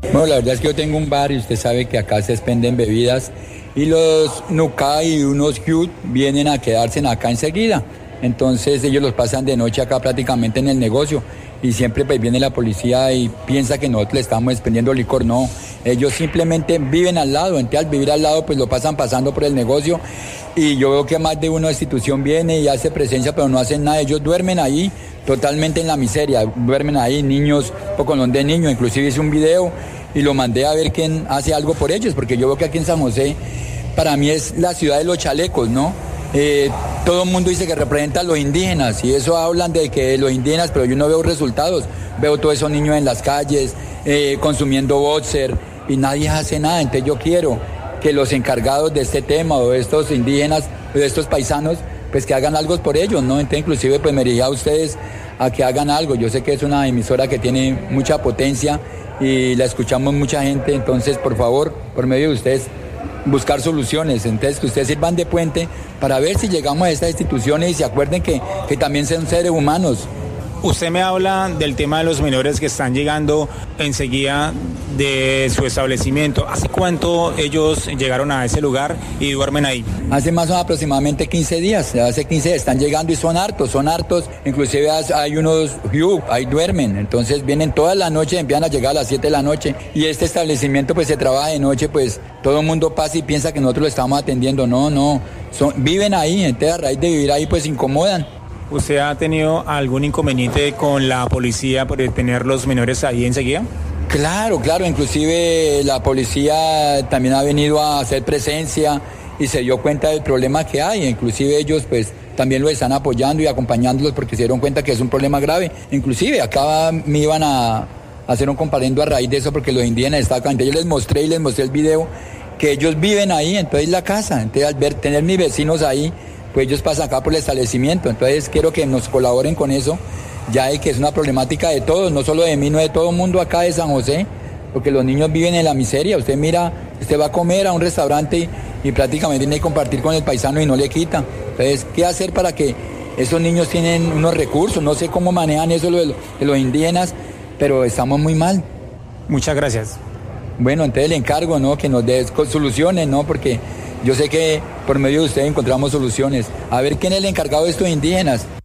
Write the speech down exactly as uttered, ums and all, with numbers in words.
Bueno, la verdad es que yo tengo un bar y usted sabe que acá se expenden bebidas y los Nuca y unos Hugh vienen a quedarse acá enseguida. Entonces ellos los pasan de noche acá prácticamente en el negocio y siempre pues viene la policía y piensa que nosotros le estamos expendiendo licor. No, ellos simplemente viven al lado, entonces al vivir al lado pues lo pasan pasando por el negocio y yo veo que más de una institución viene y hace presencia pero no hacen nada. Ellos duermen ahí totalmente en la miseria, duermen ahí niños, pocolón de niños, inclusive hice un video y lo mandé a ver quién hace algo por ellos, porque yo veo que aquí en San José para mí es la ciudad de los chalecos, ¿no? Eh, todo el mundo dice que representa a los indígenas y eso hablan de que los indígenas, pero yo no veo resultados. Veo todos esos niños en las calles eh, consumiendo boxer y nadie hace nada. Entonces yo quiero que los encargados de este tema o de estos indígenas o de estos paisanos pues que hagan algo por ellos, ¿no? Entonces inclusive pues me dirigí a ustedes a que hagan algo. Yo sé que es una emisora que tiene mucha potencia y la escuchamos mucha gente, entonces por favor, por medio de ustedes buscar soluciones, entonces que ustedes sirvan de puente para ver si llegamos a estas instituciones y se acuerden que, que también son seres humanos. Usted me habla del tema de los menores que están llegando enseguida de su establecimiento. ¿Hace cuánto ellos llegaron a ese lugar y duermen ahí? Hace más o menos aproximadamente quince días, hace quince días están llegando y son hartos, son hartos, inclusive hay unos Hugh, ahí duermen, entonces vienen todas las noches, empiezan a llegar a las siete de la noche y este establecimiento pues se trabaja de noche, pues todo el mundo pasa y piensa que nosotros lo estamos atendiendo, no, no, son, viven ahí, entonces a raíz de vivir ahí pues se incomodan. ¿Usted ha tenido algún inconveniente con la policía por tener los menores ahí enseguida? Claro, claro, inclusive la policía también ha venido a hacer presencia y se dio cuenta del problema que hay, inclusive ellos pues también lo están apoyando y acompañándolos porque se dieron cuenta que es un problema grave. Inclusive acá me iban a hacer un comparendo a raíz de eso porque los indígenas estaban acá, entonces yo les mostré y les mostré el video que ellos viven ahí, entonces la casa, entonces al ver, tener mis vecinos ahí, pues ellos pasan acá por el establecimiento, entonces quiero que nos colaboren con eso, ya de que es una problemática de todos, no solo de mí, no de todo el mundo acá de San José, porque los niños viven en la miseria, usted mira, usted va a comer a un restaurante y, y prácticamente tiene que compartir con el paisano y no le quita, entonces, ¿qué hacer para que esos niños tienen unos recursos? No sé cómo manejan eso de los, de los indígenas, pero estamos muy mal. Muchas gracias. Bueno, entonces le encargo, ¿no?, que nos dé soluciones, ¿no?, porque yo sé que por medio de ustedes encontramos soluciones. A ver quién es el encargado de estos indígenas.